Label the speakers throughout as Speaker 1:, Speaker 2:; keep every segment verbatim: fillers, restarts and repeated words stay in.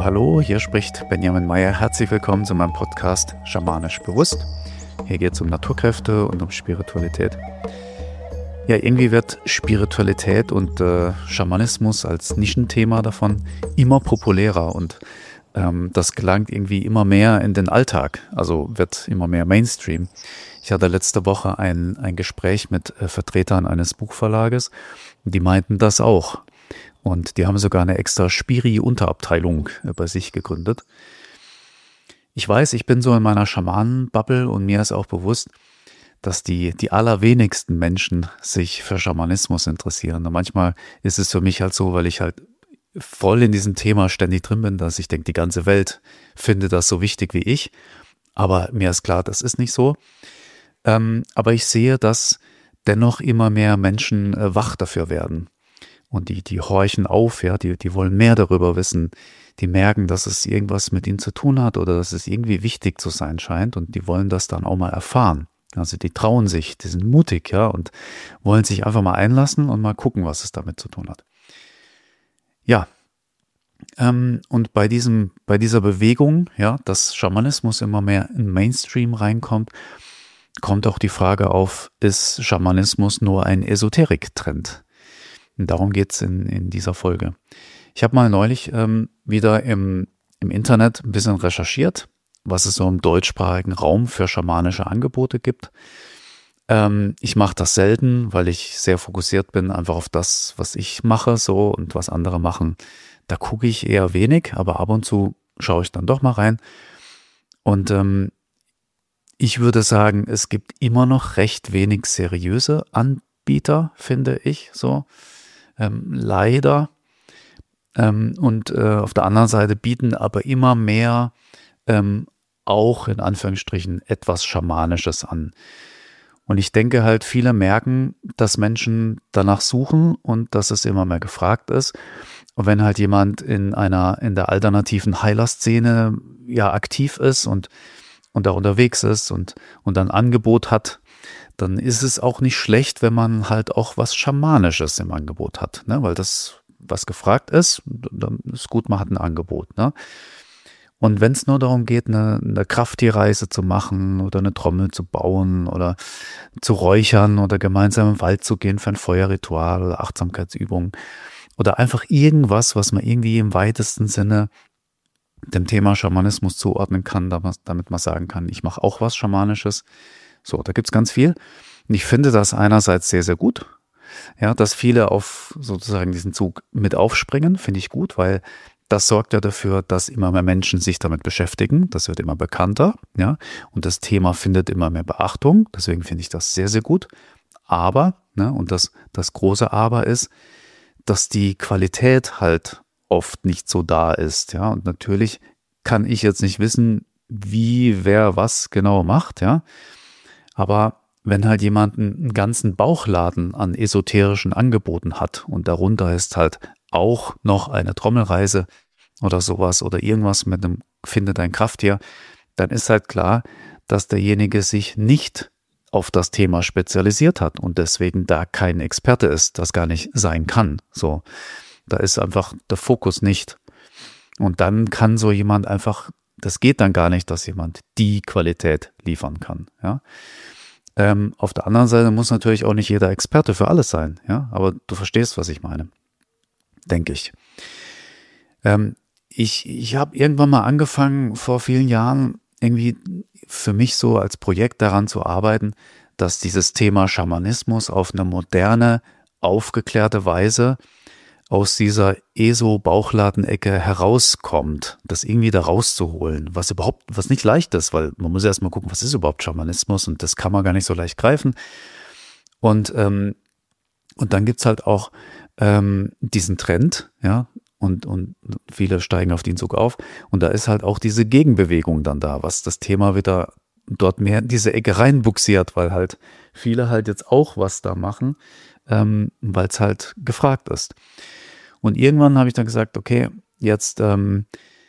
Speaker 1: Hallo, hallo, hier spricht Benjamin Meyer. Herzlich willkommen zu meinem Podcast Schamanisch Bewusst. Hier geht es um Naturkräfte und um Spiritualität. Ja, irgendwie wird Spiritualität und äh, Schamanismus als Nischenthema davon immer populärer und ähm, das gelangt irgendwie immer mehr in den Alltag, also wird immer mehr Mainstream. Ich hatte letzte Woche ein, ein Gespräch mit äh, Vertretern eines Buchverlages, die meinten das auch. Und die haben sogar eine extra Spiri-Unterabteilung äh, bei sich gegründet. Ich weiß, ich bin so in meiner Schamanen-Bubble und mir ist auch bewusst, dass die, die allerwenigsten Menschen sich für Schamanismus interessieren. Und manchmal ist es für mich halt so, weil ich halt voll in diesem Thema ständig drin bin, dass ich denke, die ganze Welt findet das so wichtig wie ich. Aber mir ist klar, das ist nicht so. Ähm, aber ich sehe, dass dennoch immer mehr Menschen äh, wach dafür werden. Und die, die horchen auf, ja, die, die wollen mehr darüber wissen. Die merken, dass es irgendwas mit ihnen zu tun hat oder dass es irgendwie wichtig zu sein scheint und die wollen das dann auch mal erfahren. Also die trauen sich, die sind mutig, ja, und wollen sich einfach mal einlassen und mal gucken, was es damit zu tun hat. Ja, ähm, und bei diesem, bei dieser Bewegung, ja, dass Schamanismus immer mehr in Mainstream reinkommt, kommt auch die Frage auf, ist Schamanismus nur ein Esoterik-Trend? Und darum geht's in, in dieser Folge. Ich habe mal neulich ähm, wieder im, im Internet ein bisschen recherchiert, was es so im deutschsprachigen Raum für schamanische Angebote gibt. Ähm, ich mache das selten, weil ich sehr fokussiert bin einfach auf das, was ich mache so und was andere machen. Da gucke ich eher wenig, aber ab und zu schaue ich dann doch mal rein. Und ähm, ich würde sagen, es gibt immer noch recht wenig seriöse Anbieter, finde ich so. Ähm, leider. Ähm, und äh, auf der anderen Seite bieten aber immer mehr ähm, auch in Anführungsstrichen etwas Schamanisches an. Und ich denke halt, viele merken, dass Menschen danach suchen und dass es immer mehr gefragt ist. Und wenn halt jemand in einer, in der alternativen Heilerszene ja aktiv ist und, und da unterwegs ist und, und ein Angebot hat, dann ist es auch nicht schlecht, wenn man halt auch was Schamanisches im Angebot hat, ne? Weil das, was gefragt ist, dann ist gut, man hat ein Angebot, ne? Und wenn es nur darum geht, eine, eine Krafttierreise zu machen oder eine Trommel zu bauen oder zu räuchern oder gemeinsam im Wald zu gehen für ein Feuerritual oder Achtsamkeitsübungen oder einfach irgendwas, was man irgendwie im weitesten Sinne dem Thema Schamanismus zuordnen kann, damit man sagen kann, ich mache auch was Schamanisches. So, da gibt's ganz viel. Und ich finde das einerseits sehr, sehr gut. Ja, dass viele auf sozusagen diesen Zug mit aufspringen, finde ich gut, weil das sorgt ja dafür, dass immer mehr Menschen sich damit beschäftigen. Das wird immer bekannter, ja. Und das Thema findet immer mehr Beachtung. Deswegen finde ich das sehr, sehr gut. Aber, ne, und das, das große Aber ist, dass die Qualität halt oft nicht so da ist, ja. Und natürlich kann ich jetzt nicht wissen, wie, wer was genau macht, ja. Aber wenn halt jemand einen ganzen Bauchladen an esoterischen Angeboten hat und darunter ist halt auch noch eine Trommelreise oder sowas oder irgendwas mit einem Finde dein Krafttier, dann ist halt klar, dass derjenige sich nicht auf das Thema spezialisiert hat und deswegen da kein Experte ist, das gar nicht sein kann. So, da ist einfach der Fokus nicht. Und dann kann so jemand einfach, das geht dann gar nicht, dass jemand die Qualität liefern kann, ja. Ähm, auf der anderen Seite muss natürlich auch nicht jeder Experte für alles sein, ja, aber du verstehst, was ich meine, denke ich. Ähm, ich ich habe irgendwann mal angefangen, vor vielen Jahren irgendwie für mich so als Projekt daran zu arbeiten, dass dieses Thema Schamanismus auf eine moderne, aufgeklärte Weise aus dieser ESO-Bauchladenecke herauskommt, das irgendwie da rauszuholen, was überhaupt, was nicht leicht ist, weil man muss erstmal gucken, was ist überhaupt Schamanismus und das kann man gar nicht so leicht greifen. Und, ähm, und dann gibt's halt auch ähm, diesen Trend, ja, und, und viele steigen auf den Zug auf und da ist halt auch diese Gegenbewegung dann da, was das Thema wieder dort mehr in diese Ecke reinbuxiert, weil halt viele halt jetzt auch was da machen, ähm, weil es halt gefragt ist. Und irgendwann habe ich dann gesagt, okay, jetzt, ähm,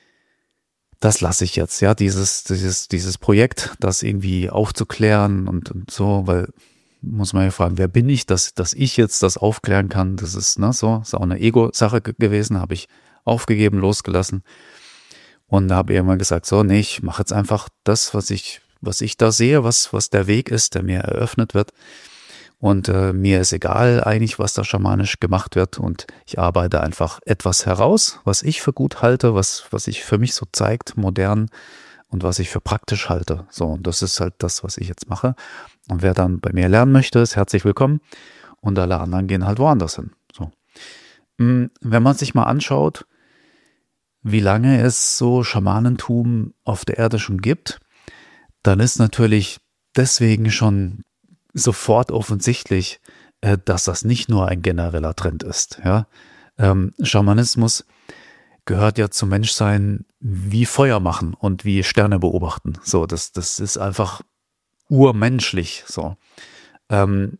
Speaker 1: das lasse ich jetzt, ja, dieses, dieses, dieses Projekt, das irgendwie aufzuklären und, und so, weil muss man ja fragen, wer bin ich, dass, dass ich jetzt das aufklären kann, das ist, ne, so, ist auch eine Ego-Sache gewesen, habe ich aufgegeben, losgelassen. Und habe irgendwann gesagt, so, nee, ich mache jetzt einfach das, was ich, was ich da sehe, was, was der Weg ist, der mir eröffnet wird. Und äh, mir ist egal eigentlich, was da schamanisch gemacht wird. Und ich arbeite einfach etwas heraus, was ich für gut halte, was, was sich für mich so zeigt, modern und was ich für praktisch halte. So, und das ist halt das, was ich jetzt mache. Und wer dann bei mir lernen möchte, ist herzlich willkommen. Und alle anderen gehen halt woanders hin. So. Wenn man sich mal anschaut, wie lange es so Schamanentum auf der Erde schon gibt, dann ist natürlich deswegen schon sofort offensichtlich, äh, dass das nicht nur ein genereller Trend ist. Ja? Ähm, Schamanismus gehört ja zum Menschsein wie Feuer machen und wie Sterne beobachten. So, das, das ist einfach urmenschlich. So. Ähm,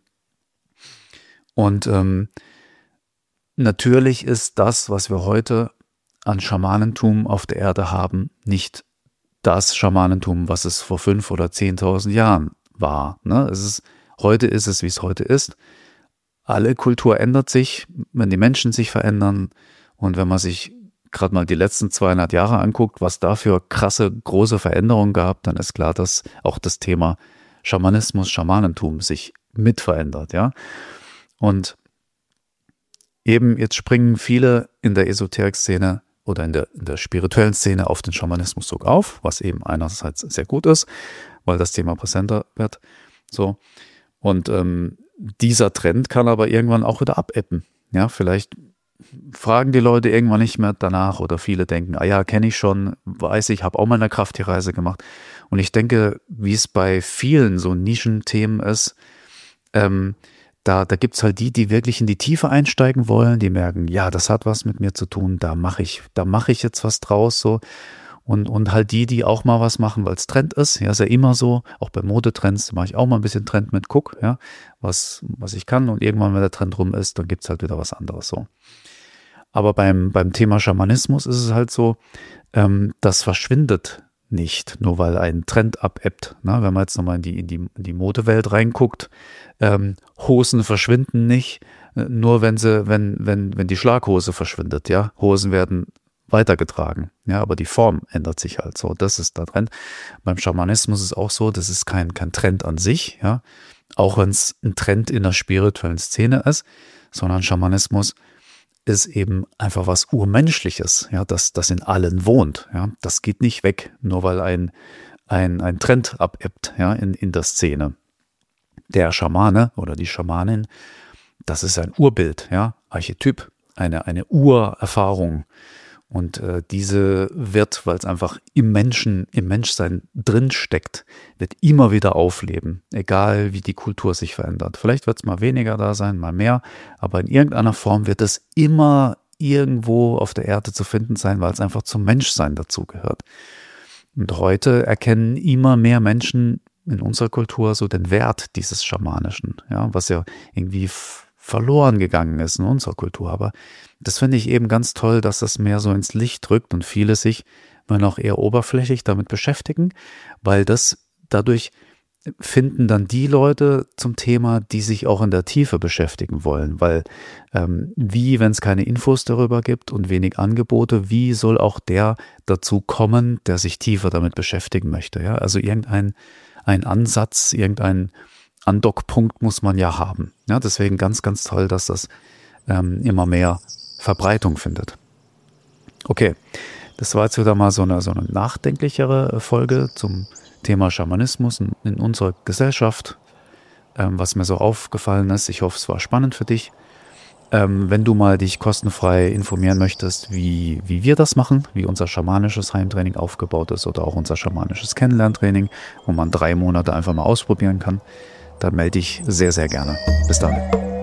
Speaker 1: und ähm, natürlich ist das, was wir heute an Schamanentum auf der Erde haben, nicht das Schamanentum, was es vor fünf oder zehntausend Jahren war. Ne? Es ist Heute ist es, wie es heute ist. Alle Kultur ändert sich, wenn die Menschen sich verändern. Und wenn man sich gerade mal die letzten zweihundert Jahre anguckt, was da für krasse, große Veränderungen gab, dann ist klar, dass auch das Thema Schamanismus, Schamanentum sich mit verändert. Ja? Und eben jetzt springen viele in der Esoterik-Szene oder in der, in der spirituellen Szene auf den Schamanismuszug auf, was eben einerseits sehr gut ist, weil das Thema präsenter wird. So. Und ähm, dieser Trend kann aber irgendwann auch wieder abebben. Ja, vielleicht fragen die Leute irgendwann nicht mehr danach oder viele denken, ah ja, kenne ich schon, weiß ich, habe auch mal eine Krafttierreise gemacht. Und ich denke, wie es bei vielen so Nischenthemen ist, ähm, da, da gibt es halt die, die wirklich in die Tiefe einsteigen wollen, die merken, ja, das hat was mit mir zu tun, da mache ich, da mache ich jetzt was draus so. Und, und halt die, die auch mal was machen, weil es Trend ist. Ja, ist ja immer so. Auch bei Modetrends mache ich auch mal ein bisschen Trend mit, guck, ja, was, was ich kann. Und irgendwann, wenn der Trend rum ist, dann gibt es halt wieder was anderes so. Aber beim, beim Thema Schamanismus ist es halt so, ähm, das verschwindet nicht, nur weil ein Trend abebbt. Ne? Wenn man jetzt nochmal in die, in die, in die Modewelt reinguckt, ähm, Hosen verschwinden nicht, äh, nur wenn sie, wenn, wenn, wenn die Schlaghose verschwindet, ja. Hosen werden weitergetragen. Ja, aber die Form ändert sich halt so. Das ist der Trend. Beim Schamanismus ist es auch so, das ist kein, kein Trend an sich, ja. Auch wenn es ein Trend in der spirituellen Szene ist, sondern Schamanismus ist eben einfach was Urmenschliches, ja, das, das in allen wohnt, ja. Das geht nicht weg, nur weil ein, ein, ein Trend abebbt, ja, in, in der Szene. Der Schamane oder die Schamanin, das ist ein Urbild, ja, Archetyp, eine, eine Urerfahrung. Und äh, diese wird, weil es einfach im Menschen, im Menschsein drin steckt, wird immer wieder aufleben, egal wie die Kultur sich verändert. Vielleicht wird es mal weniger da sein, mal mehr, aber in irgendeiner Form wird es immer irgendwo auf der Erde zu finden sein, weil es einfach zum Menschsein dazugehört. Und heute erkennen immer mehr Menschen in unserer Kultur so den Wert dieses Schamanischen, ja, was ja irgendwie verloren gegangen ist in unserer Kultur. Aber das finde ich eben ganz toll, dass das mehr so ins Licht drückt und viele sich, wenn auch eher oberflächlich, damit beschäftigen, weil das dadurch finden dann die Leute zum Thema, die sich auch in der Tiefe beschäftigen wollen, weil ähm, wie, wenn es keine Infos darüber gibt und wenig Angebote, wie soll auch der dazu kommen, der sich tiefer damit beschäftigen möchte? Ja? Also irgendein ein Ansatz, irgendein Andockpunkt muss man ja haben. Ja, deswegen ganz, ganz toll, dass das ähm, immer mehr Verbreitung findet. Okay, das war jetzt wieder mal so eine, so eine nachdenklichere Folge zum Thema Schamanismus in, in unserer Gesellschaft, ähm, was mir so aufgefallen ist. Ich hoffe, es war spannend für dich. Ähm, wenn du mal dich kostenfrei informieren möchtest, wie, wie wir das machen, wie unser schamanisches Heimtraining aufgebaut ist oder auch unser schamanisches Kennenlerntraining, wo man drei Monate einfach mal ausprobieren kann, dann melde dich sehr, sehr gerne. Bis dann.